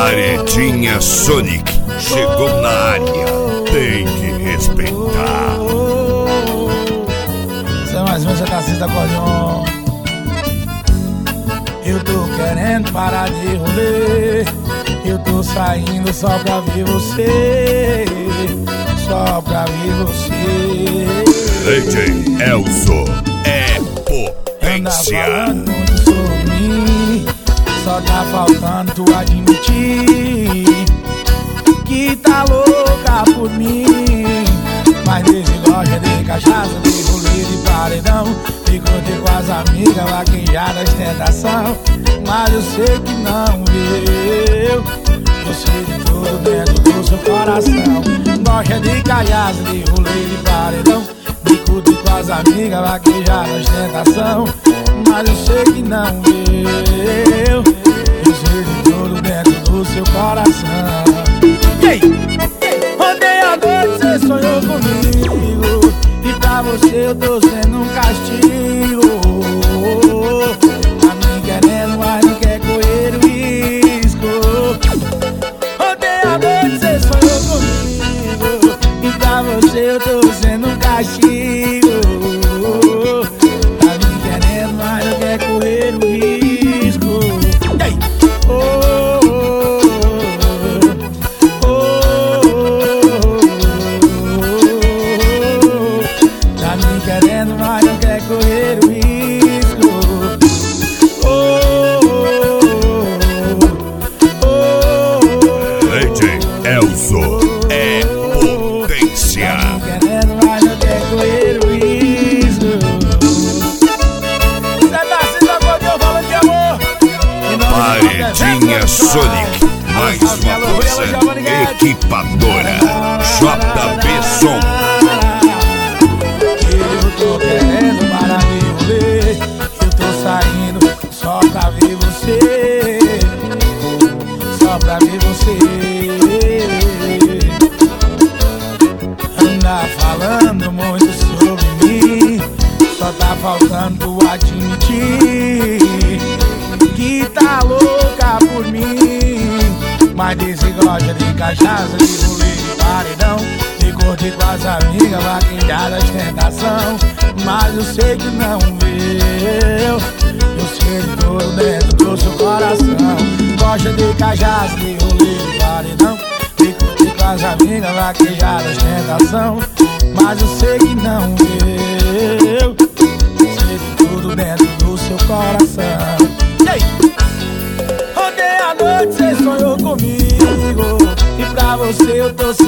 Paredinha Sonic chegou na área, tem que respeitar. Isso é mais uma Tassista Acordeon. Eu tô querendo parar de rolê, eu tô saindo só pra ver você, só pra ver você. DJ Elzo é potência. Anda falando muito sobre mim, só tá faltando tu admitir que tá louca por mim. Mas desde loja de cachaça, de rolê de paredão, de curtir com as amigas, vaquejada, ostentação. Mas eu sei que não viu, eu sei de tudo dentro do seu coração. Loja de cachaça, de rolê de paredão, de curtir com as amigas, vaquejada, ostentação. Mas eu sei que não viu, eu sei de tudo dentro do seu coração. Ei! Ontem à noite cê sonhou comigo, e pra você eu tô sendo um castigo. A mim querendo, mas não quer correr o risco. Ontem à noite cê sonhou comigo, e pra você eu tô sendo um castigo. A mim querendo, mas não quer correr o risco. Ei! Querendo, mas não quer correr o risco. DJ Elzo é potência. Querendo, mas não quer correr o risco. Cê tá se Acordeon falando de amor. Paredinha Sonic, mais uma força equipadora. JB Som. Tô querendo parar de rolê, eu tô saindo só pra ver você, só pra ver você. Anda falando muito sobre mim, só tá faltando tu admitir que tá louca por mim. Mas desse gosta de cachaça, de rolê, de paredão, de curtir com as amigas, vaquejada, ostentação. Mas eu sei que não viu, eu sei de tudo dentro do seu coração. Gosta de cachaça, de rolê, de paredão, de curtir com as amigas, vaquejada, ostentação. Mas eu sei que não viu, eu sei de tudo dentro do seu coração. Ei! Ontem à noite cê sonhou comigo, e pra você eu tô